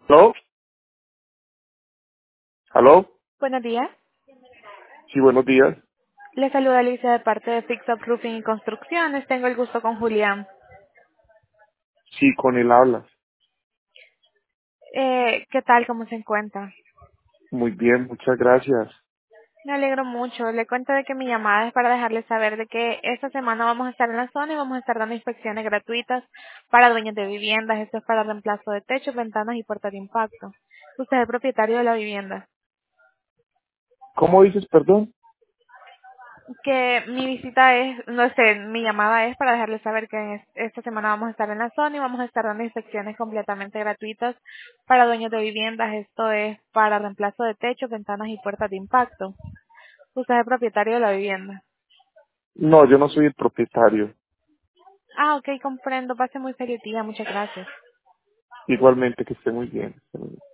¿Aló? ¿Aló? Buenos días. Sí, buenos días. Le saluda Alicia de parte de Fix Up Roofing y Construcciones. Tengo el gusto con Julián. Sí, con él hablas. ¿Qué tal? ¿Cómo se encuentra? Muy bien, muchas gracias. Me alegro mucho. Le cuento de que mi llamada es para dejarle saber de que esta semana vamos a estar en la zona y vamos a estar dando inspecciones gratuitas para dueños de viviendas. Esto es para reemplazo de techos, ventanas y puertas de impacto. Usted es el propietario de la vivienda. ¿Cómo dices, perdón? Que mi visita es, no sé, mi llamada es para dejarles saber que esta semana vamos a estar en la zona y vamos a estar dando inspecciones completamente gratuitas para dueños de viviendas. Esto es para reemplazo de techos, ventanas y puertas de impacto. Usted es el propietario de la vivienda. No, yo no soy el propietario. Ah, ok, comprendo. Pase muy feliz día. Muchas gracias. Igualmente, que esté muy bien.